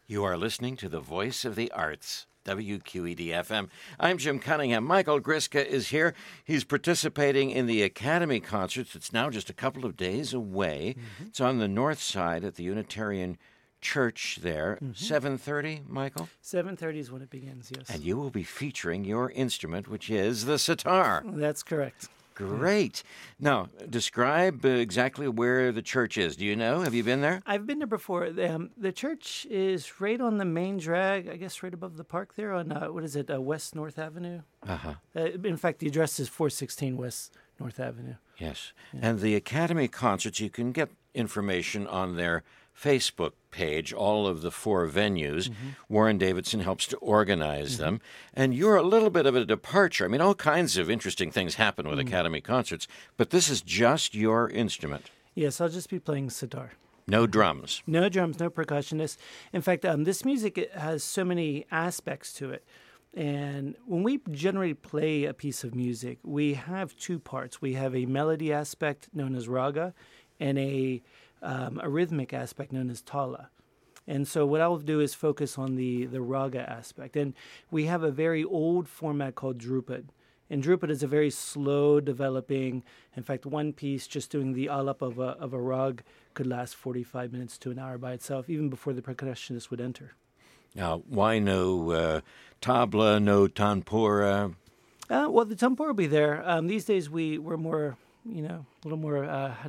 You are listening to the Voice of the Arts, WQED-FM. I'm Jim Cunningham. Michael Griska is here. He's participating in the Academy Concerts. It's now just a couple of days away. It's on the north side at the Unitarian Church there. 7:30, Michael? 7:30 is when it begins, yes. And you will be featuring your instrument, which is the sitar. That's correct. Great. Now, describe exactly where the church is. Do you know? Have you been there? I've been there before. The church is right on the main drag, I guess right above the park there on, West North Avenue? Uh-huh. In fact, the address is 416 West North Avenue. Yes. Yeah. And the Academy Concerts, you can get information on their Facebook page, all of the four venues. Warren Davidson helps to organize them. And you're a little bit of a departure. I mean, all kinds of interesting things happen with Academy Concerts, but this is just your instrument. Yes, I'll just be playing sitar. No drums. No drums, no percussionists. In fact, this music it has so many aspects to it. And when we generally play a piece of music, we have two parts. We have a melody aspect known as raga and a rhythmic aspect known as tala. And so what I'll do is focus on the raga aspect. And we have a very old format called Dhrupad. And Dhrupad is a very slow developing, in fact, one piece just doing the alap of a rag could last 45 minutes to an hour by itself, even before the percussionist would enter. Now, why no tabla, no tanpura? Well, the tanpura will be there. These days we're more, a little more,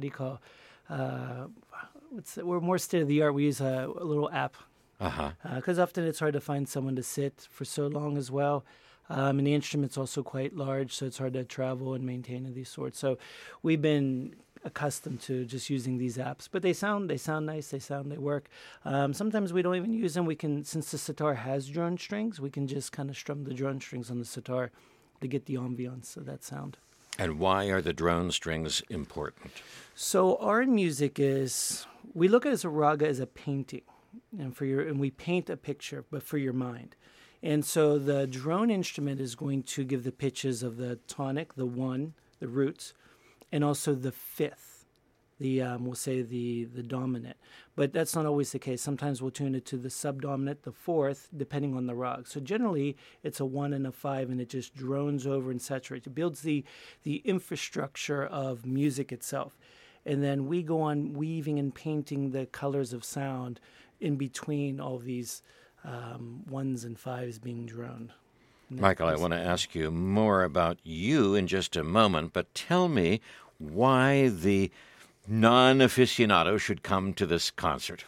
we're more state of the art. We use a little app because often it's hard to find someone to sit for so long as well. And the instrument's also quite large, so it's hard to travel and maintain of these sorts. So we've been accustomed to just using these apps, but they sound nice. They work. Sometimes we don't even use them. We can, since the sitar has drone strings, we can just kind of strum the drone strings on the sitar to get the ambiance of that sound. And why are the drone strings important? So our music is, we look at it as a raga as a painting, and we paint a picture, but for your mind. And so the drone instrument is going to give the pitches of the tonic, the one, the roots, and also the fifth, we'll say the dominant. But that's not always the case. Sometimes we'll tune it to the subdominant, the fourth, depending on the rag. So generally, it's a 1 and a 5, and it just drones over and saturates. It builds the infrastructure of music itself. And then we go on weaving and painting the colors of sound in between all these 1s and 5s being droned. Michael, I want to ask you more about you in just a moment, but tell me why the non-aficionado should come to this concert.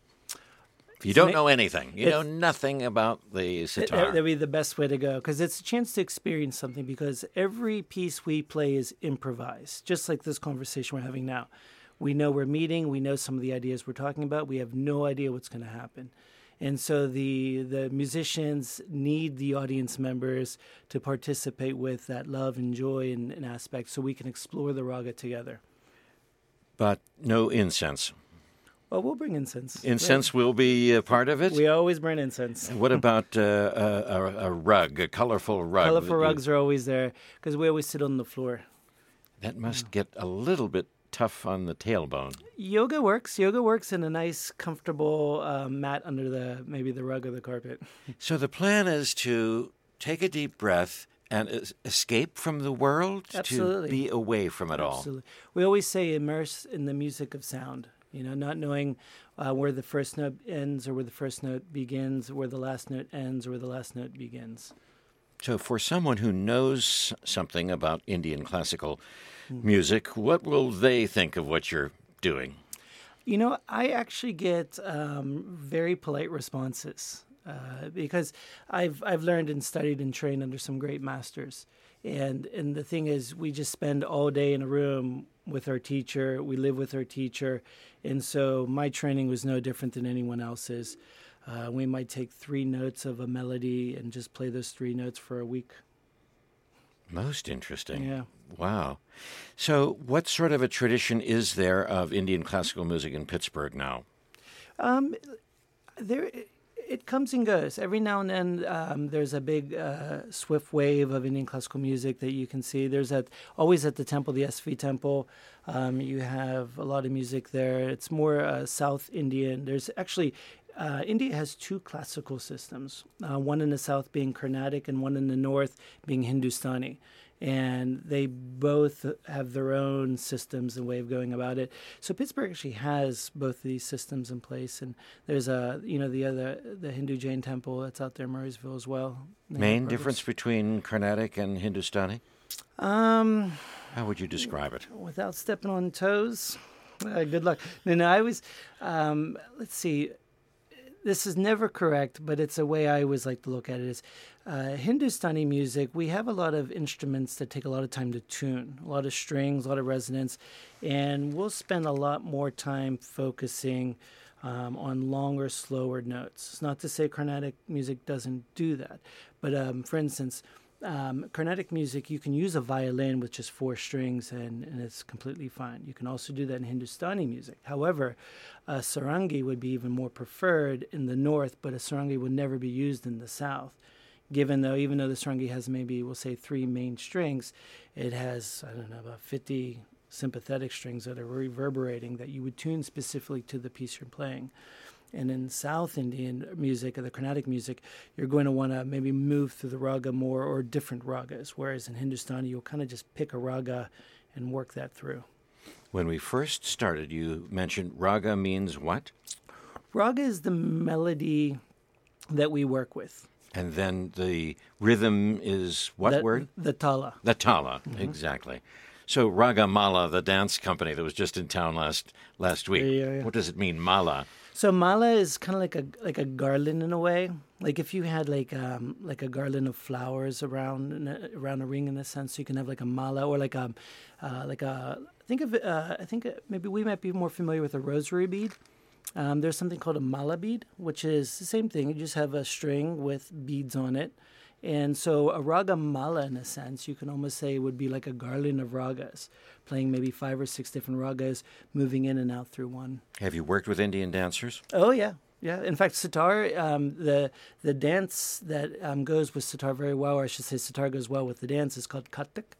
If you don't know anything, you know nothing about the sitar. That would be the best way to go, because it's a chance to experience something, because every piece we play is improvised, just like this conversation we're having now. We know we're meeting, we know some of the ideas we're talking about, we have no idea what's going to happen. And so the musicians need the audience members to participate with that love and joy and aspect, so we can explore the raga together. But no incense. Well, we'll bring incense. Incense will be a part of it? We always burn incense. What about a rug, a colorful rug? Colorful rugs are always there, because we always sit on the floor. That must get a little bit tough on the tailbone. Yoga works. Yoga works in a nice, comfortable mat under maybe the rug or the carpet. So the plan is to take a deep breath and escape from the world? Absolutely. To be away from it all? Absolutely. We always say immerse in the music of sound, not knowing where the first note ends or where the first note begins, where the last note ends or where the last note begins. So for someone who knows something about Indian classical music, what will they think of what you're doing? I actually get very polite responses because I've learned and studied and trained under some great masters. And the thing is, we just spend all day in a room with our teacher. We live with our teacher. And so my training was no different than anyone else's. We might take 3 notes of a melody and just play those 3 notes for a week. Most interesting. Yeah. Wow. So what sort of a tradition is there of Indian classical music in Pittsburgh now? It comes and goes. Every now and then there's a big swift wave of Indian classical music that you can see. There's always at the temple, the SV Temple. You have a lot of music there. It's more South Indian. There's actually, India has two classical systems, one in the south being Carnatic and one in the north being Hindustani. And they both have their own systems and way of going about it. So Pittsburgh actually has both of these systems in place. And there's the Hindu Jain temple that's out there in Murraysville as well. Main difference between Carnatic and Hindustani? How would you describe it? Without stepping on toes, good luck. No, I was, let's see. This is never correct, but it's a way I always like to look at it is Hindustani music. We have a lot of instruments that take a lot of time to tune, a lot of strings, a lot of resonance, and we'll spend a lot more time focusing on longer, slower notes. It's not to say Carnatic music doesn't do that, but for instance, Carnatic music, you can use a violin with just 4 strings and it's completely fine. You can also do that in Hindustani music. However, a sarangi would be even more preferred in the north, but a sarangi would never be used in the south. Even though the sarangi has maybe, we'll say, 3 main strings, it has, I don't know, about 50 sympathetic strings that are reverberating that you would tune specifically to the piece you're playing. And in South Indian music, or the Carnatic music, you're going to want to maybe move through the raga more or different ragas, whereas in Hindustani, you'll kind of just pick a raga and work that through. When we first started, you mentioned raga means what? Raga is the melody that we work with. And then the rhythm is what word? The tala. The tala, exactly. So Ragamala, the dance company that was just in town last week, Yeah. What does it mean, mala? So mala is kind of like a garland in a way. Like if you had like a garland of flowers around a ring in a sense, you can have like a mala or I think maybe we might be more familiar with a rosary bead. There's something called a mala bead, which is the same thing. You just have a string with beads on it. And so a raga mala, in a sense, you can almost say would be like a garland of ragas, playing maybe 5 or 6 different ragas, moving in and out through one. Have you worked with Indian dancers? Oh, yeah. Yeah. In fact, sitar, the dance that goes with sitar very well, or I should say sitar goes well with the dance, is called Kathak.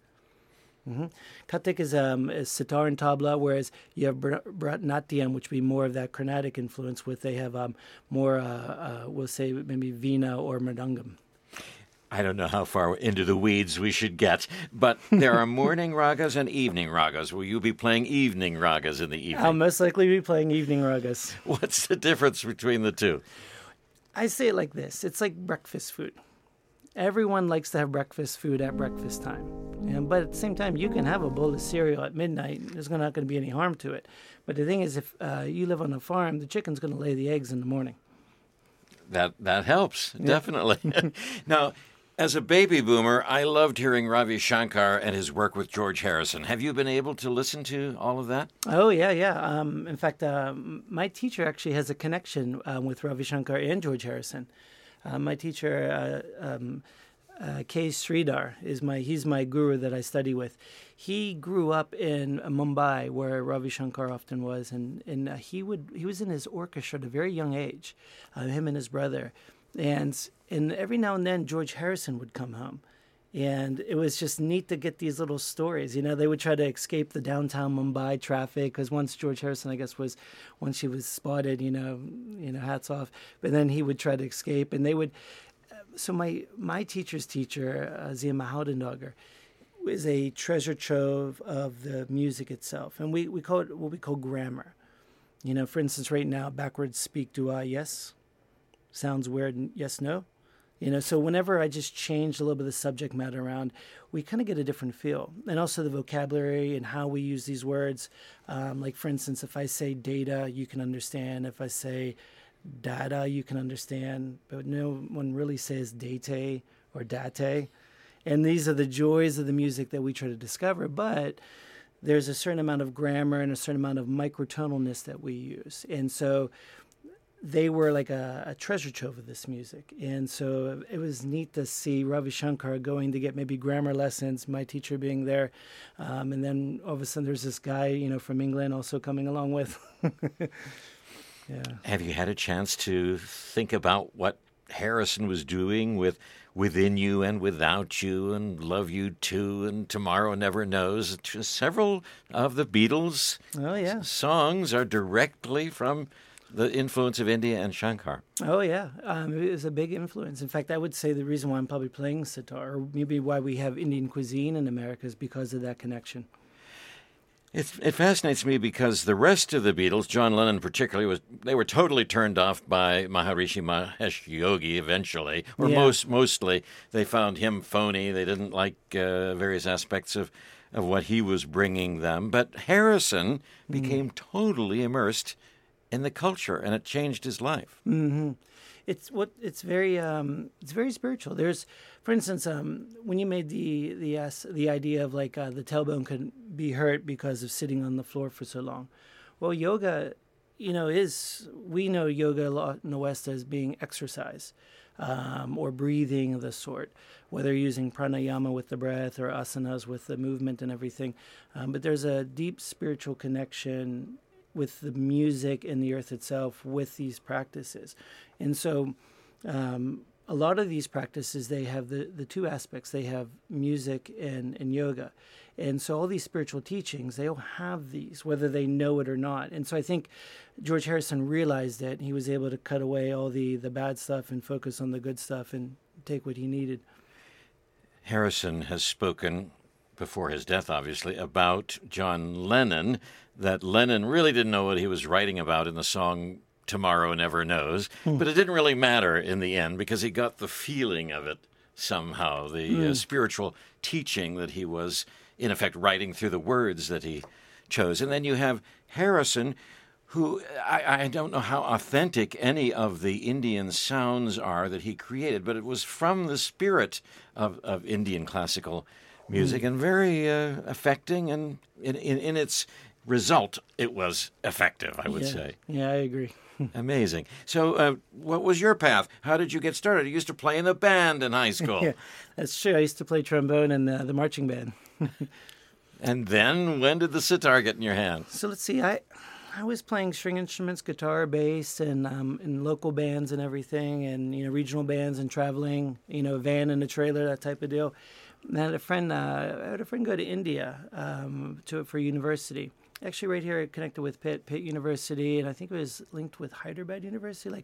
Kathak is sitar and tabla, whereas you have Bharatanatyam, which would be more of that Carnatic influence with, they have more, we'll say maybe Veena or Mridangam. I don't know how far into the weeds we should get, but there are morning ragas and evening ragas. Will you be playing evening ragas in the evening? I'll most likely be playing evening ragas. What's the difference between the two? I say it like this. It's like breakfast food. Everyone likes to have breakfast food at breakfast time. But at the same time, you can have a bowl of cereal at midnight. There's not going to be any harm to it. But the thing is, if you live on a farm, the chicken's going to lay the eggs in the morning. That helps, definitely. Now, as a baby boomer, I loved hearing Ravi Shankar and his work with George Harrison. Have you been able to listen to all of that? Oh, yeah. In fact, my teacher actually has a connection with Ravi Shankar and George Harrison. My teacher, K. Sridhar, he's my guru that I study with. He grew up in Mumbai, where Ravi Shankar often was, and he was in his orchestra at a very young age, him and his brother. And every now and then, George Harrison would come home. And it was just neat to get these little stories. They would try to escape the downtown Mumbai traffic, because once George Harrison, I guess, once he was spotted, hats off. But then he would try to escape, and they would. So my teacher's teacher, Zia Mahaudendager, is a treasure trove of the music itself, and we call it what we call grammar. For instance, right now, backwards speak dua yes sounds weird. Yes, no. So whenever I just change a little bit of the subject matter around, we kind of get a different feel. And also the vocabulary and how we use these words. Like, for instance, if I say data, you can understand. If I say data, you can understand. But no one really says date or date. And these are the joys of the music that we try to discover. But there's a certain amount of grammar and a certain amount of microtonalness that we use. And so they were like a treasure trove of this music. And so it was neat to see Ravi Shankar going to get maybe grammar lessons, my teacher being there. And then all of a sudden there's this guy, from England also coming along with. Yeah. Have you had a chance to think about what Harrison was doing with Within You and Without You and Love You Too and Tomorrow Never Knows? Several of the Beatles songs are directly from the influence of India and Shankar. Oh, yeah. It was a big influence. In fact, I would say the reason why I'm probably playing sitar, or maybe why we have Indian cuisine in America, is because of that connection. It fascinates me because the rest of the Beatles, John Lennon particularly, they were totally turned off by Maharishi Mahesh Yogi eventually, or mostly. They found him phony. They didn't like various aspects of what he was bringing them. But Harrison became totally immersed in the culture, and it changed his life. Mm-hmm. It's very spiritual. There's, for instance, when you made the idea of like the tailbone could be hurt because of sitting on the floor for so long. Well, yoga, we know yoga a lot in the West as being exercise, or breathing of the sort, whether using pranayama with the breath or asanas with the movement and everything. But there's a deep spiritual connection with the music and the earth itself with these practices. And so a lot of these practices, they have the two aspects. They have music and yoga. And so all these spiritual teachings, they all have these, whether they know it or not. And so I think George Harrison realized that he was able to cut away all the bad stuff and focus on the good stuff and take what he needed. Harrison has spoken, before his death obviously, about John Lennon, that Lennon really didn't know what he was writing about in the song Tomorrow Never Knows, but it didn't really matter in the end because he got the feeling of it somehow, the spiritual teaching that he was, in effect, writing through the words that he chose. And then you have Harrison, who I don't know how authentic any of the Indian sounds are that he created, but it was from the spirit of Indian classical music and very affecting, and in its result, it was effective, I would say. Yeah, I agree. Amazing. So what was your path? How did you get started? You used to play in the band in high school. Yeah, that's true. I used to play trombone in the marching band. And then when did the sitar get in your hand? So let's see. I was playing string instruments, guitar, bass, and in local bands and everything, and regional bands and traveling, a van and a trailer, that type of deal. And I had a friend go to India for university. Actually, right here, connected with Pitt University, and I think it was linked with Hyderabad University, like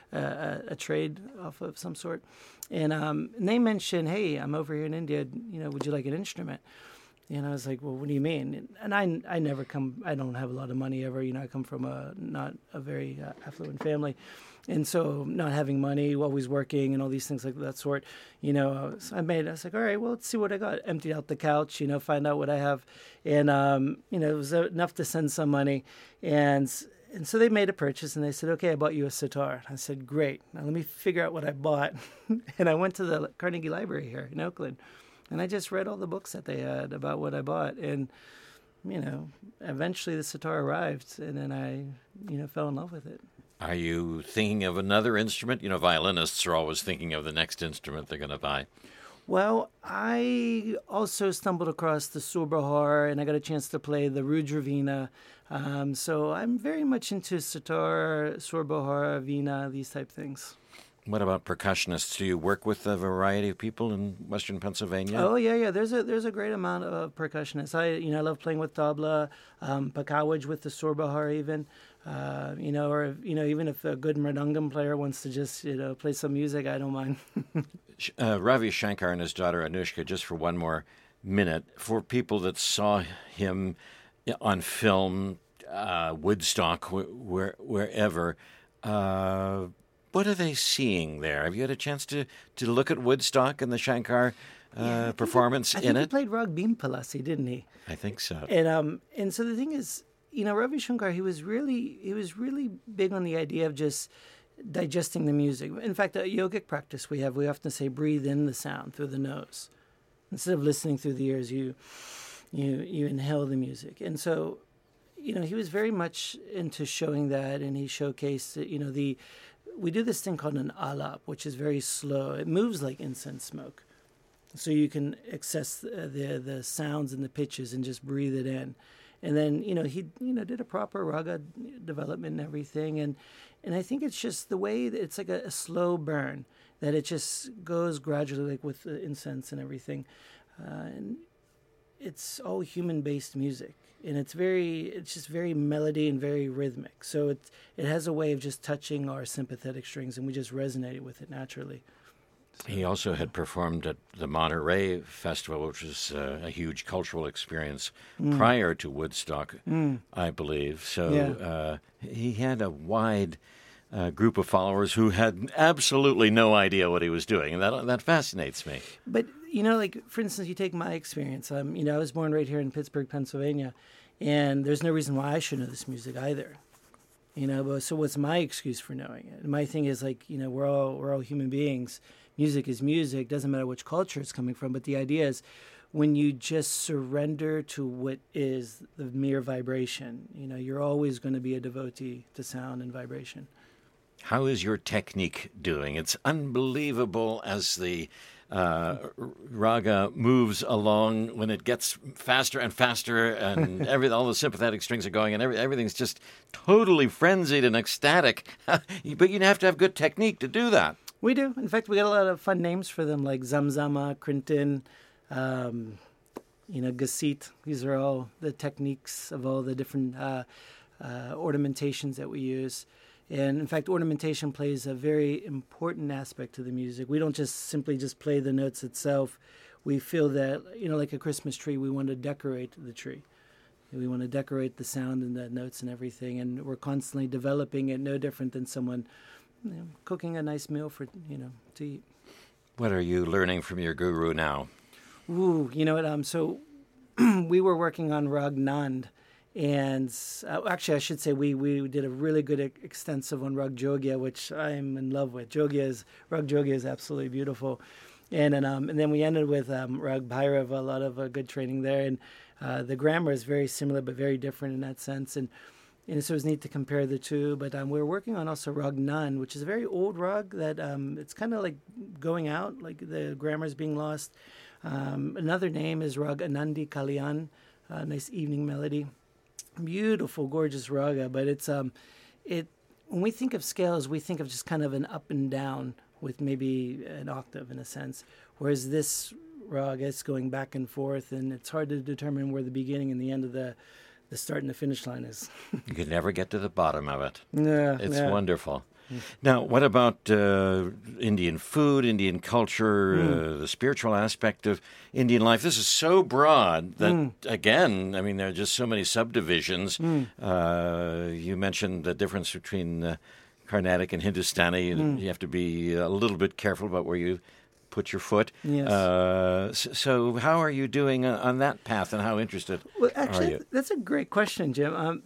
a trade off of some sort. And they mentioned, "Hey, I'm over here in India. Would you like an instrument?" And I was like, "Well, what do you mean?" And I never come. I don't have a lot of money ever. I come from not a very affluent family. And so not having money, always working and all these things like that sort, so I was like, all right, well, let's see what I got. Emptied out the couch, find out what I have. And, it was enough to send some money. And so they made a purchase and they said, okay, I bought you a sitar. I said, great. Now let me figure out what I bought. And I went to the Carnegie Library here in Oakland. And I just read all the books that they had about what I bought. And, eventually the sitar arrived. And then I, fell in love with it. Are you thinking of another instrument? Violinists are always thinking of the next instrument they're going to buy. Well, I also stumbled across the Surbahar, and I got a chance to play the Rudra Veena. So I'm very much into sitar, Surbahar, Veena, these type things. What about percussionists? Do you work with a variety of people in Western Pennsylvania? Oh yeah. There's a great amount of percussionists. I love playing with tabla, pakawaj with the Surbahar even. Or even if a good mridangam player wants to just play some music, I don't mind. Ravi Shankar and his daughter Anushka, just for one more minute, for people that saw him on film, Woodstock, wherever, what are they seeing there? Have you had a chance to look at Woodstock and the Shankar performance in it? He played Rag Bheem Palasi, didn't he? I think so. And so the thing is, Ravi Shankar, he was really big on the idea of just digesting the music. In fact, a yogic practice we often say breathe in the sound through the nose. Instead of listening through the ears, you inhale the music. And so, he was very much into showing that, and he showcased, we do this thing called an alap, which is very slow. It moves like incense smoke. So you can access the sounds and the pitches and just breathe it in. And then, he, did a proper raga development and everything. And I think it's just the way that it's like a slow burn, that it just goes gradually, like with the incense and everything. And it's all human-based music, and it's just very melody and very rhythmic. So it has a way of just touching our sympathetic strings, and we just resonated with it naturally. He also had performed at the Monterey Festival, which was a huge cultural experience prior to Woodstock, I believe. So he had a wide group of followers who had absolutely no idea what he was doing, and that fascinates me. But, like, for instance, you take my experience. I was born right here in Pittsburgh, Pennsylvania, and there's no reason why I should know this music either. But so what's my excuse for knowing it? And my thing is, like, we're all human beings. Music is music. Doesn't matter which culture it's coming from. But the idea is, when you just surrender to what is the mere vibration, you're always going to be a devotee to sound and vibration. How is your technique doing? It's unbelievable as the raga moves along, when it gets faster and faster, and all the sympathetic strings are going, and everything's just totally frenzied and ecstatic. But you have to have good technique to do that. We do. In fact, we got a lot of fun names for them, like Zamzama, Crinton, Gasit. These are all the techniques of all the different ornamentations that we use. And in fact, ornamentation plays a very important aspect to the music. We don't just simply play the notes itself. We feel that, like a Christmas tree, we want to decorate the tree. We want to decorate the sound and the notes and everything. And we're constantly developing it, no different than someone cooking a nice meal for, to eat. What are you learning from your guru now? Ooh, you know what? So we were working on Rag Nand. And actually, I should say we did a really good extensive on Rag Jogya, which I'm in love with. Rag Jogya is absolutely beautiful. And then we ended with Rag Bhairav, a lot of good training there. And the grammar is very similar but very different in that sense. And so it was neat to compare the two. But we're working on also Rag Nan, which is a very old rag that it's kind of like going out, like the grammar is being lost. Another name is Rag Anandi Kalyan, a nice evening melody. Beautiful, gorgeous raga, but it's when we think of scales, we think of just kind of an up and down with maybe an octave in a sense, whereas this raga is going back and forth, and it's hard to determine where the beginning and the end of the start and the finish line is. You can never get to the bottom of it. Yeah, it's wonderful. Now, what about Indian food, Indian culture, the spiritual aspect of Indian life? This is so broad that, again, there are just so many subdivisions. You mentioned the difference between Carnatic and Hindustani. You have to be a little bit careful about where you put your foot. Yes. So how are you doing on that path, and how interested are you? That's a great question, Jim.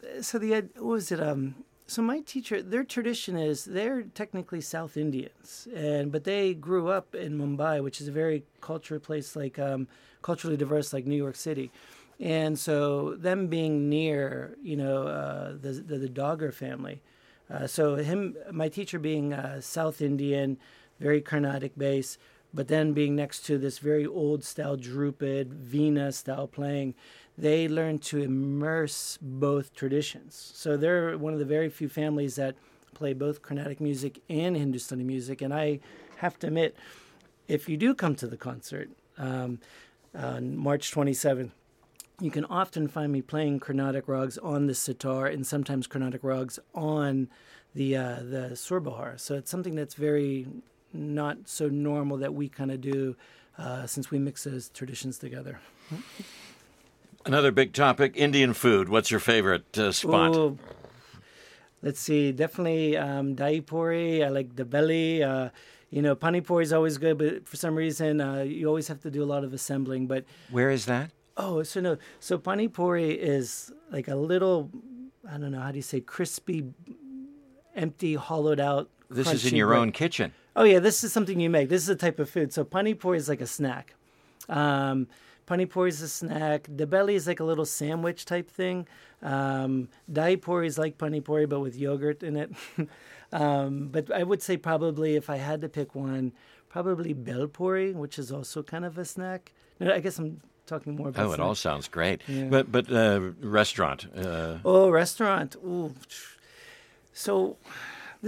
So my teacher, their tradition is they're technically South Indians, but they grew up in Mumbai, which is a very cultural place, like culturally diverse, like New York City. And so them being near, the Dogger family. My teacher being South Indian, very Carnatic base, but then being next to this very old style Dhrupad, Veena style playing, they learned to immerse both traditions. So they're one of the very few families that play both Carnatic music and Hindustani music. And I have to admit, if you do come to the concert on March 27th, you can often find me playing Carnatic rags on the sitar and sometimes Carnatic rags on the Surbahar. So it's something that's very not so normal that we kind of do since we mix those traditions together. Another big topic, Indian food. What's your favorite spot? Ooh, let's see. Definitely dahi puri. I like dabeli. Pani puri is always good, but for some reason you always have to do a lot of assembling. But where is that? So pani puri is like a little, I don't know, how do you say, crispy, empty, hollowed out. This is in your own kitchen. Oh yeah, this is something you make. This is a type of food. So pani puri is like a snack. Pani puri is a snack. Dabeli is like a little sandwich type thing. Dahi puri is like pani puri, but with yogurt in it. But I would say probably, if I had to pick one, probably bel puri, which is also kind of a snack. No, I guess I'm talking more about it snack. all sounds great. Yeah. But restaurant. Restaurant. Ooh. So this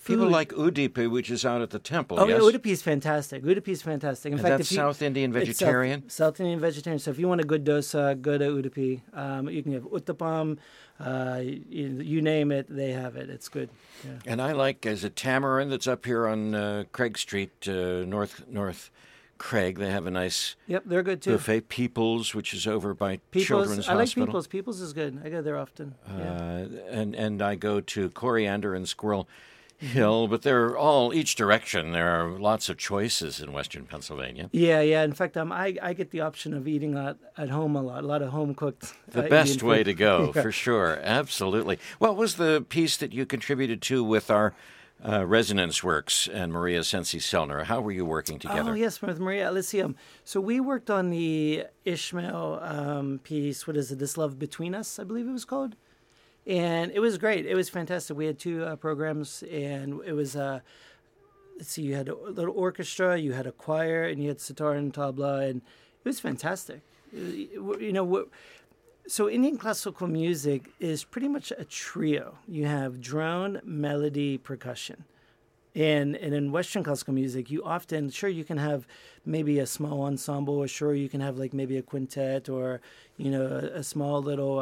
People like Udupi, which is out at the temple, Oh, yes? yeah, Udupi is fantastic. Udupi is fantastic. In And fact, that's if you, South Indian vegetarian? South Indian vegetarian. So if you want a good dosa, go to Udupi. You can have uttapam. You name it, they have it. It's good. Yeah. And I like, as a Tamarind that's up here on Craig Street, North Craig. They have a nice Yep, they're good too. buffet. People's, which is over by People's, Children's I like Hospital. People's. People's is good. I go there often. Yeah. And I go to Coriander and Squirrel Hill, but they're all each direction. There are lots of choices in Western Pennsylvania. Yeah. In fact, I get the option of eating at home a lot of home cooked. The best way to go, for sure. Absolutely. What was the piece that you contributed to with our Resonance Works and Maria Sensi-Sellner? How were you working together? Oh, yes, with Maria. Let's see. So we worked on the Ishmael piece. What is it? This Love Between Us, I believe it was called. And it was great. It was fantastic. We had 2 programs, and it was, let's see, you had a little orchestra, you had a choir, and you had sitar and tabla, and it was fantastic. So Indian classical music is pretty much a trio. You have drone, melody, percussion. And in Western classical music, you often, sure, you can have maybe a small ensemble, or sure, you can have like maybe a quintet, or, a small little,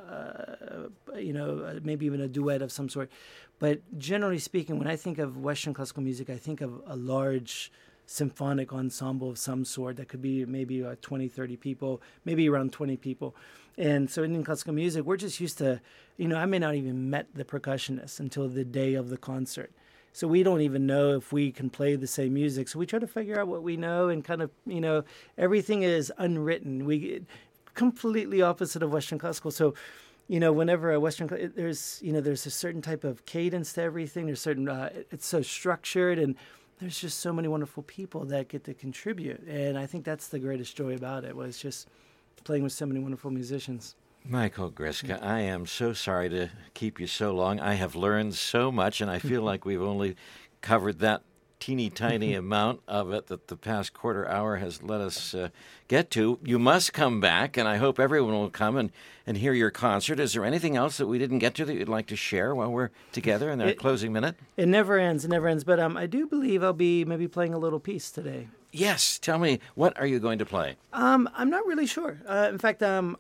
maybe even a duet of some sort. But generally speaking, when I think of Western classical music, I think of a large symphonic ensemble of some sort that could be maybe 20, 30 people, maybe around 20 people. And so in classical music, we're just used to, I may not even met the percussionist until the day of the concert. So we don't even know if we can play the same music. So we try to figure out what we know, and kind of, everything is unwritten. We completely opposite of Western classical. So, whenever a Western, there's a certain type of cadence to everything. There's certain, it's so structured, and there's just so many wonderful people that get to contribute. And I think that's the greatest joy about it, was just playing with so many wonderful musicians. Michael Griska, I am so sorry to keep you so long. I have learned so much, and I feel like we've only covered that teeny tiny amount of it that the past quarter hour has let us get to. You must come back, and I hope everyone will come and hear your concert. Is there anything else that we didn't get to that you'd like to share while we're together in our closing minute? It never ends. But I do believe I'll be maybe playing a little piece today. Yes. Tell me, what are you going to play? I'm not really sure. In fact, I've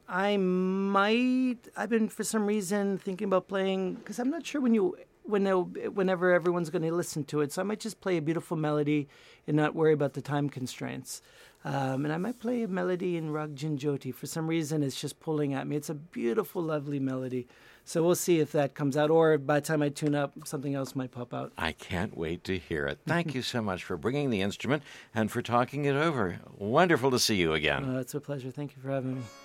been, for some reason, thinking about playing, because I'm not sure whenever everyone's going to listen to it. So I might just play a beautiful melody and not worry about the time constraints. And I might play a melody in Rag Jinjoti. For some reason, it's just pulling at me. It's a beautiful, lovely melody. So we'll see if that comes out, or by the time I tune up, something else might pop out. I can't wait to hear it. Thank you so much for bringing the instrument and for talking it over. Wonderful to see you again. It's a pleasure. Thank you for having me.